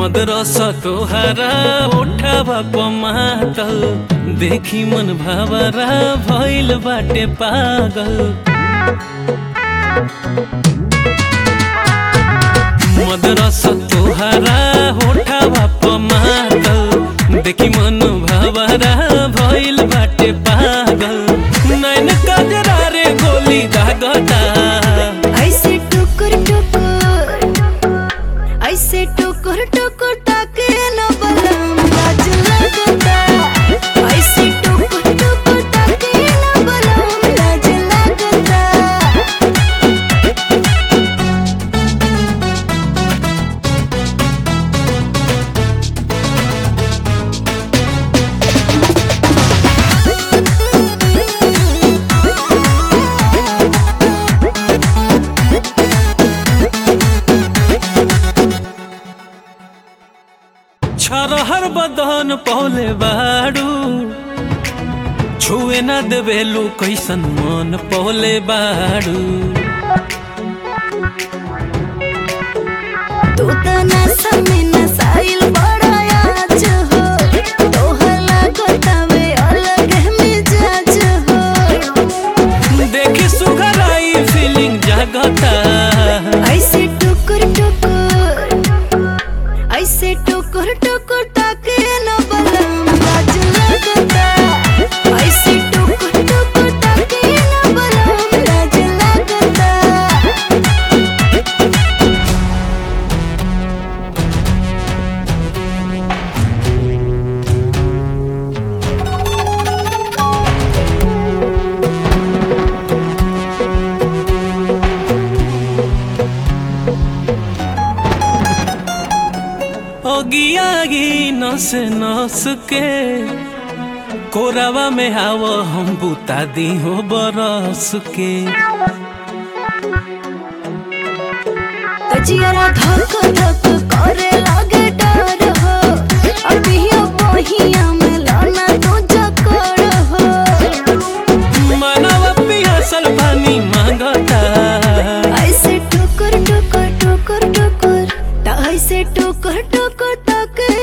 Mothers तोहरा उठावा पमातल देखी मन भावरा भइल बाटे पागल। मदरस तोहरा उठावा पमातल देखी मन भावरा भइल बाटे पागल। नैन कजरा रे गोली दागता ऐसे टुकुर टुकुर ऐसे टुकुर टुकुर ताके न बलम लाज लगता। ऐसे टुकुर टुकुर ताके न बलम लाज लगता। छरहर बदन पौले बाड़ू छुए न देवेलू कैसन मन पौले बाड़ू। तू तो नशा में नसाइल बड़ा आज हो। तोहला गोतावे अलग मिजाज हो। देखी सुघराई फीलिंग जागता ऐसे टुकुर टुकुर ऐसे टुकुर टुकुर ताके न बलम लाज लगता। ऐसे टुकुर टुकुर ताके न बलम लाज लगता। ओगियागी नस नस के कोरावा में आव हम बुता दी हो बरस के। तजियारा धक धक करे लागे डर हो। अभियो बहिया में लाना तो जकड़ हो। मनवा पियासल पानी मांगता ऐसे टुकुर टुकुर टुकुर टुकुर ऐसे टुकुर टुकुर ताके